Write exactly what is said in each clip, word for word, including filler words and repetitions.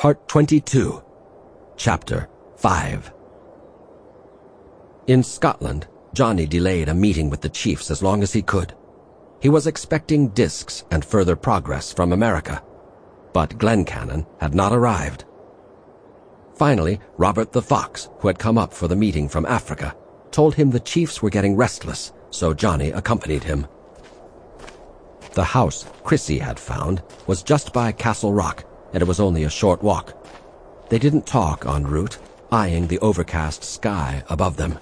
Part twenty-two, Chapter five. In Scotland, Johnny delayed a meeting with the chiefs as long as he could. He was expecting discs and further progress from America, but Glencannon had not arrived. Finally, Robert the Fox, who had come up for the meeting from Africa, told him the chiefs were getting restless, so Johnny accompanied him. The house Chrissy had found was just by Castle Rock, and it was only a short walk. They didn't talk en route, eyeing the overcast sky above them.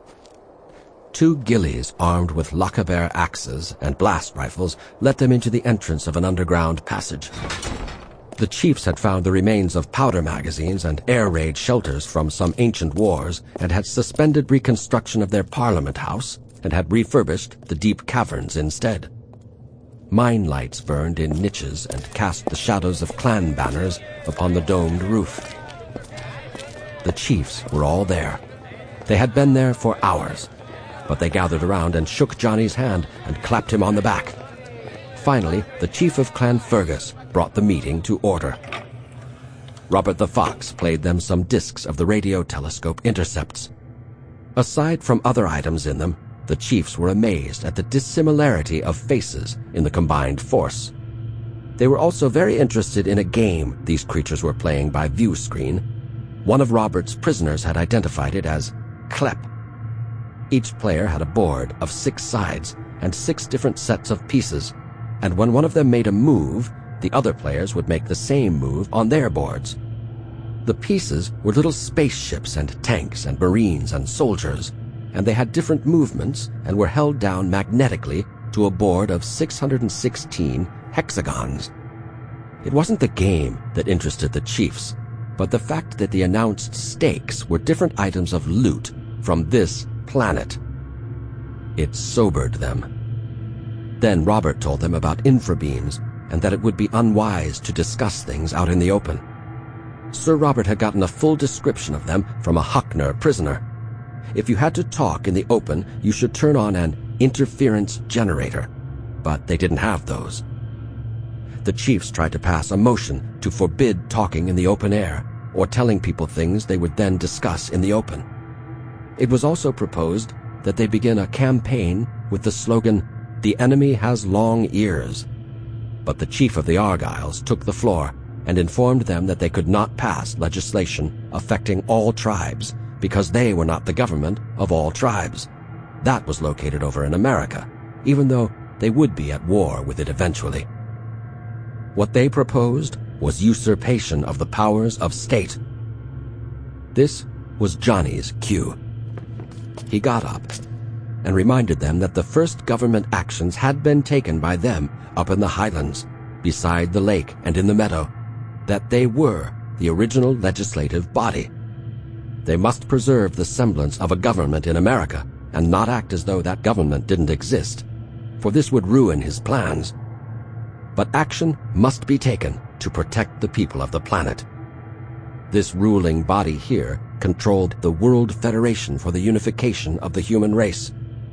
Two gillies armed with Lochaber axes and blast rifles let them into the entrance of an underground passage. The chiefs had found the remains of powder magazines and air raid shelters from some ancient wars and had suspended reconstruction of their parliament house and had refurbished the deep caverns instead. Mine lights burned in niches and cast the shadows of clan banners upon the domed roof. The chiefs were all there. They had been there for hours, but they gathered around and shook Johnny's hand and clapped him on the back. Finally, the chief of Clan Fergus brought the meeting to order. Robert the Fox played them some discs of the radio telescope intercepts. Aside from other items in them, the chiefs were amazed at the dissimilarity of faces in the combined force. They were also very interested in a game these creatures were playing by view screen. One of Robert's prisoners had identified it as Klep. Each player had a board of six sides and six different sets of pieces, and when one of them made a move, the other players would make the same move on their boards. The pieces were little spaceships and tanks and marines and soldiers, and they had different movements and were held down magnetically to a board of six hundred sixteen hexagons. It wasn't the game that interested the chiefs, but the fact that the announced stakes were different items of loot from this planet. It sobered them. Then Robert told them about infrabeams and that it would be unwise to discuss things out in the open. Sir Robert had gotten a full description of them from a Huckner prisoner. If you had to talk in the open, you should turn on an interference generator, but they didn't have those. The chiefs tried to pass a motion to forbid talking in the open air or telling people things they would then discuss in the open. It was also proposed that they begin a campaign with the slogan, "The enemy has long ears." But the chief of the Argylls took the floor and informed them that they could not pass legislation affecting all tribes because they were not the government of all tribes. That was located over in America, even though they would be at war with it eventually. What they proposed was usurpation of the powers of state. This was Johnny's cue. He got up and reminded them that the first government actions had been taken by them up in the highlands, beside the lake and in the meadow, that they were the original legislative body. They must preserve the semblance of a government in America and not act as though that government didn't exist, for this would ruin his plans. But action must be taken to protect the people of the planet. This ruling body here controlled the World Federation for the Unification of the Human Race.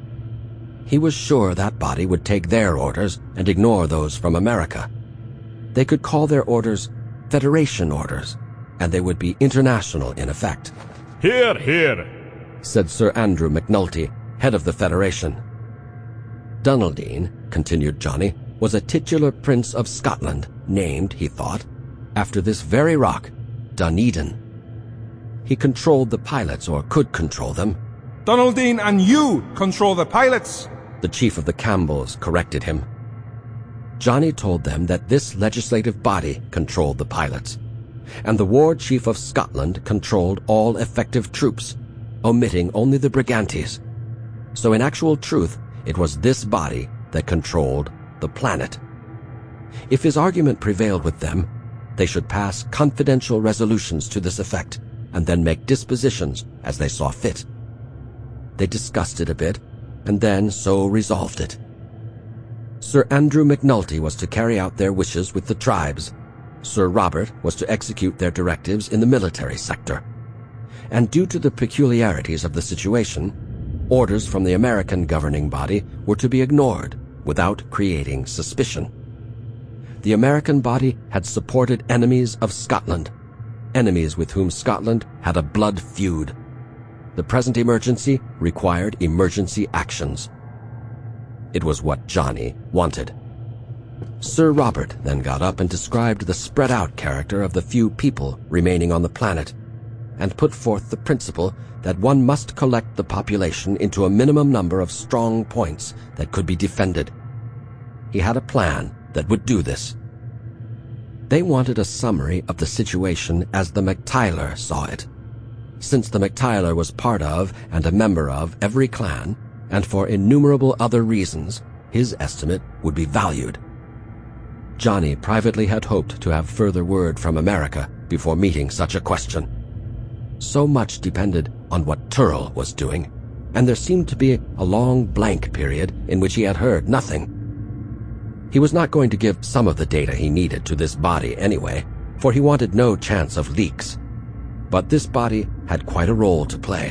He was sure that body would take their orders and ignore those from America. They could call their orders Federation orders, and they would be international in effect. "Hear, hear," said Sir Andrew McNulty, head of the Federation. Dunaldine, continued Johnny, was a titular prince of Scotland, named, he thought, after this very rock, Dunedin. He controlled the pilots, or could control them. "Dunaldine and you control the pilots," the chief of the Campbells corrected him. Johnny told them that this legislative body controlled the pilots, and the war chief of Scotland controlled all effective troops, omitting only the Brigantes. So in actual truth, it was this body that controlled the planet. If his argument prevailed with them, they should pass confidential resolutions to this effect, and then make dispositions as they saw fit. They discussed it a bit, and then so resolved it. Sir Andrew McNulty was to carry out their wishes with the tribes. Sir Robert was to execute their directives in the military sector. And due to the peculiarities of the situation, orders from the American governing body were to be ignored without creating suspicion. The American body had supported enemies of Scotland, enemies with whom Scotland had a blood feud. The present emergency required emergency actions. It was what Johnny wanted. Sir Robert then got up and described the spread-out character of the few people remaining on the planet, and put forth the principle that one must collect the population into a minimum number of strong points that could be defended. He had a plan that would do this. They wanted a summary of the situation as the MacTyler saw it. Since the MacTyler was part of and a member of every clan, and for innumerable other reasons, his estimate would be valued. Johnny privately had hoped to have further word from America before meeting such a question. So much depended on what Turl was doing, and there seemed to be a long blank period in which he had heard nothing. He was not going to give some of the data he needed to this body anyway, for he wanted no chance of leaks. But this body had quite a role to play.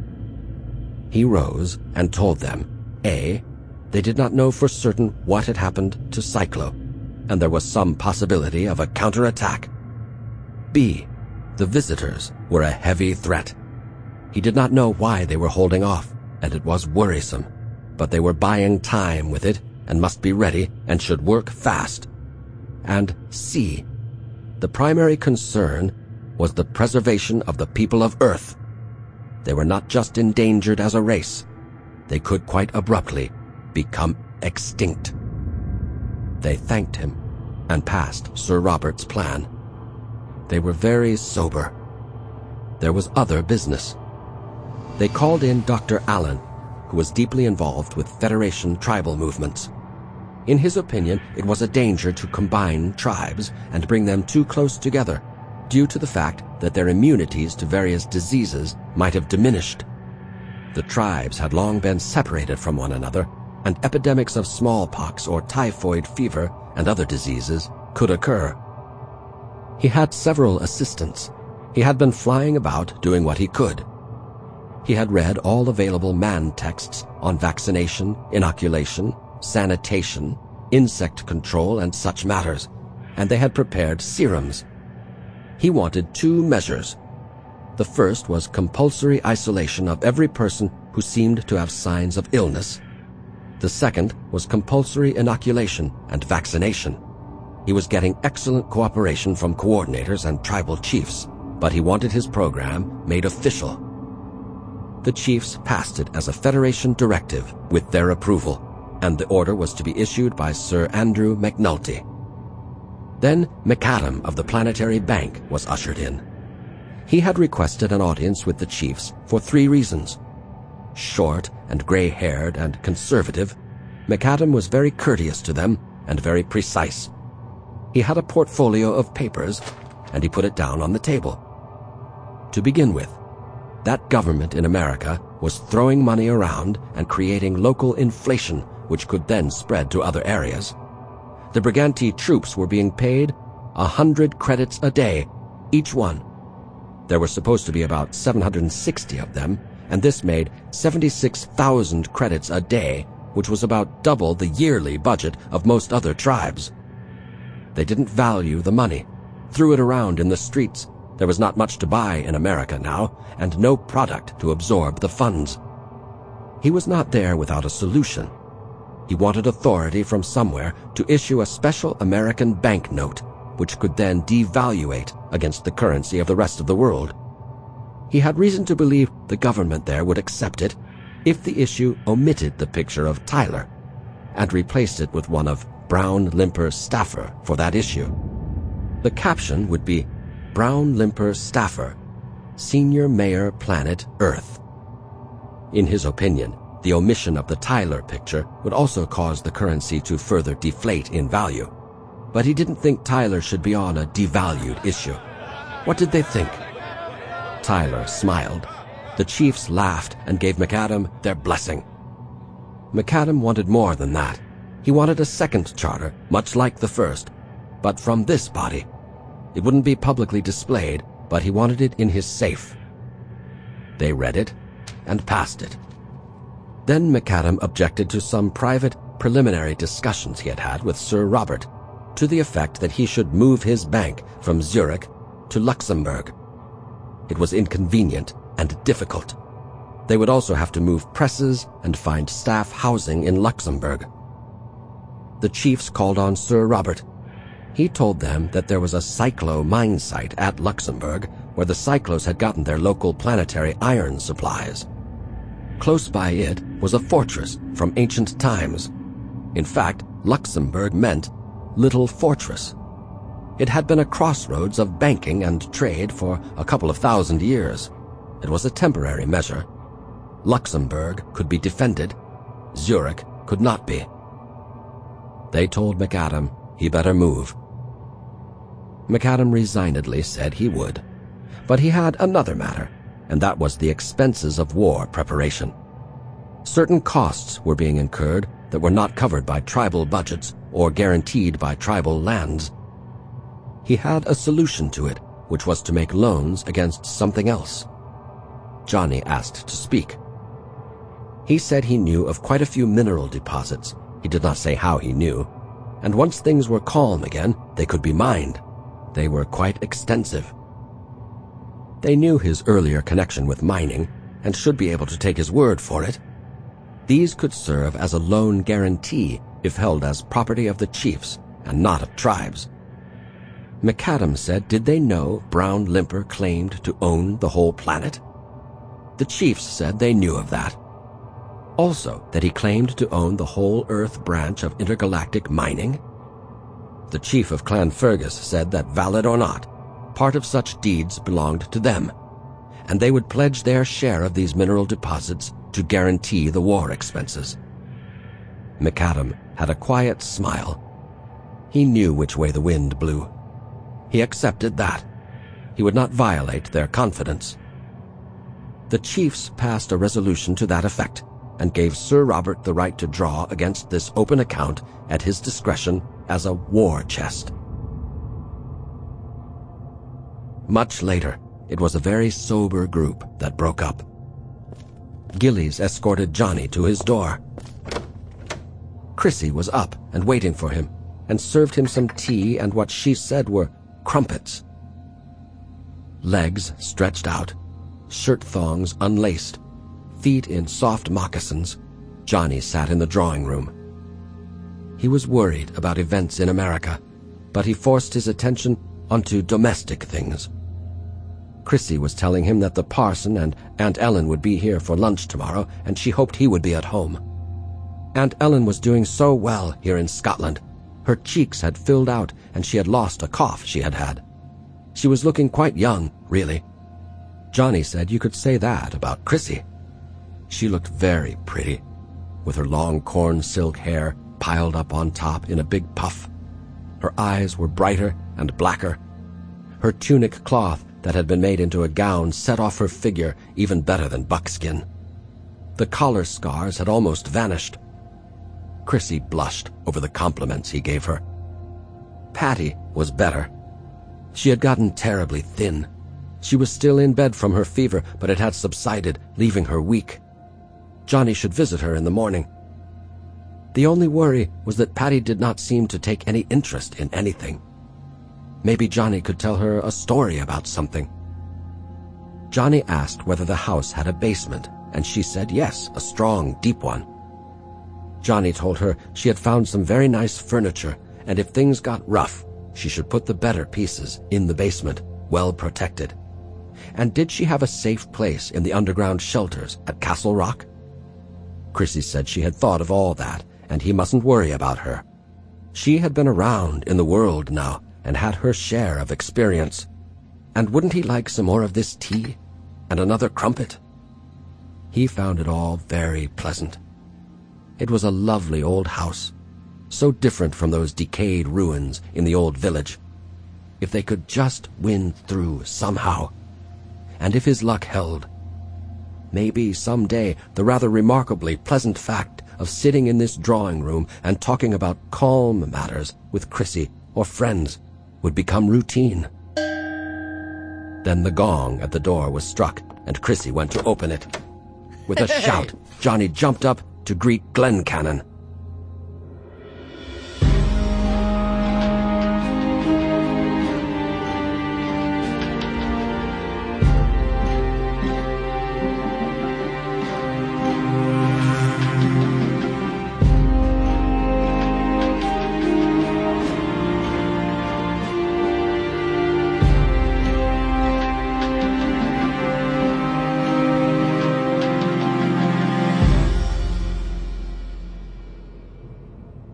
He rose and told them, A, they did not know for certain what had happened to Cyclo, and there was some possibility of a counterattack. B, the visitors were a heavy threat. He did not know why they were holding off, and it was worrisome, but they were buying time with it and must be ready and should work fast. And C, the primary concern was the preservation of the people of Earth. They were not just endangered as a race. They could quite abruptly become extinct. They thanked him and passed Sir Robert's plan. They were very sober. There was other business. They called in Doctor Allen, who was deeply involved with Federation tribal movements. In his opinion, it was a danger to combine tribes and bring them too close together, due to the fact that their immunities to various diseases might have diminished. The tribes had long been separated from one another, and epidemics of smallpox or typhoid fever and other diseases could occur. He had several assistants. He had been flying about doing what he could. He had read all available man texts on vaccination, inoculation, sanitation, insect control, and such matters, and they had prepared serums. He wanted two measures. The first was compulsory isolation of every person who seemed to have signs of illness. The second was compulsory inoculation and vaccination. He was getting excellent cooperation from coordinators and tribal chiefs, but he wanted his program made official. The chiefs passed it as a Federation directive with their approval, and the order was to be issued by Sir Andrew McNulty. Then McAdam of the Planetary Bank was ushered in. He had requested an audience with the chiefs for three reasons. Short and gray-haired and conservative, McAdam was very courteous to them and very precise. He had a portfolio of papers, and he put it down on the table. To begin with, that government in America was throwing money around and creating local inflation which could then spread to other areas. The Briganti troops were being paid a hundred credits a day, each one. There were supposed to be about seven hundred sixty of them, and this made seventy-six thousand credits a day, which was about double the yearly budget of most other tribes. They didn't value the money, threw it around in the streets. There was not much to buy in America now, and no product to absorb the funds. He was not there without a solution. He wanted authority from somewhere to issue a special American banknote, which could then devaluate against the currency of the rest of the world. He had reason to believe the government there would accept it if the issue omitted the picture of Tyler and replaced it with one of Brown Limper Staffer for that issue. The caption would be Brown Limper Staffer, Senior Mayor Planet Earth. In his opinion, the omission of the Tyler picture would also cause the currency to further deflate in value. But he didn't think Tyler should be on a devalued issue. What did they think? Tyler smiled. The chiefs laughed and gave McAdam their blessing. McAdam wanted more than that. He wanted a second charter, much like the first, but from this body. It wouldn't be publicly displayed, but he wanted it in his safe. They read it and passed it. Then McAdam objected to some private, preliminary discussions he had had with Sir Robert, to the effect that he should move his bank from Zurich to Luxembourg. It was inconvenient and difficult. They would also have to move presses and find staff housing in Luxembourg. The chiefs called on Sir Robert. He told them that there was a cyclo mine site at Luxembourg where the cyclos had gotten their local planetary iron supplies. Close by it was a fortress from ancient times. In fact, Luxembourg meant Little Fortress. It had been a crossroads of banking and trade for a couple of thousand years. It was a temporary measure. Luxembourg could be defended. Zurich could not be. They told McAdam he better move. McAdam resignedly said he would. But he had another matter, and that was the expenses of war preparation. Certain costs were being incurred that were not covered by tribal budgets or guaranteed by tribal lands. He had a solution to it, which was to make loans against something else. Johnny asked to speak. He said he knew of quite a few mineral deposits. He did not say how he knew. And once things were calm again, they could be mined. They were quite extensive. They knew his earlier connection with mining and should be able to take his word for it. These could serve as a loan guarantee if held as property of the chiefs and not of tribes. McAdam said, did they know Brown Limper claimed to own the whole planet? The chiefs said they knew of that. Also, that he claimed to own the whole Earth branch of intergalactic mining? The chief of Clan Fergus said that, valid or not, part of such deeds belonged to them, and they would pledge their share of these mineral deposits to guarantee the war expenses. McAdam had a quiet smile. He knew which way the wind blew. He accepted that. He would not violate their confidence. The chiefs passed a resolution to that effect and gave Sir Robert the right to draw against this open account at his discretion as a war chest. Much later, it was a very sober group that broke up. Gillies escorted Johnny to his door. Chrissy was up and waiting for him, and served him some tea and what she said were crumpets. Legs stretched out, shirt thongs unlaced, feet in soft moccasins, Johnny sat in the drawing room. He was worried about events in America, but he forced his attention onto domestic things. Chrissy was telling him that the parson and Aunt Ellen would be here for lunch tomorrow, and she hoped he would be at home. Aunt Ellen was doing so well here in Scotland. Her cheeks had filled out, and she had lost a cough she had had. She was looking quite young, really. Johnny said you could say that about Chrissy. She looked very pretty, with her long corn silk hair piled up on top in a big puff. Her eyes were brighter and blacker. Her tunic cloth that had been made into a gown set off her figure even better than buckskin. The collar scars had almost vanished. Chrissy blushed over the compliments he gave her. Patty was better. She had gotten terribly thin. She was still in bed from her fever, but it had subsided, leaving her weak. Johnny should visit her in the morning. The only worry was that Patty did not seem to take any interest in anything. Maybe Johnny could tell her a story about something. Johnny asked whether the house had a basement, and she said yes, a strong, deep one. Johnny told her she had found some very nice furniture, and if things got rough, she should put the better pieces in the basement, well protected. And did she have a safe place in the underground shelters at Castle Rock? Chrissy said she had thought of all that, and he mustn't worry about her. She had been around in the world now, and had her share of experience. And wouldn't he like some more of this tea? And another crumpet? He found it all very pleasant. It was a lovely old house, so different from those decayed ruins in the old village. If they could just win through somehow, and if his luck held, maybe someday the rather remarkably pleasant fact of sitting in this drawing room and talking about calm matters with Chrissy or friends would become routine. Then the gong at the door was struck, and Chrissy went to open it. With a shout, Johnny jumped up to greet Glencannon.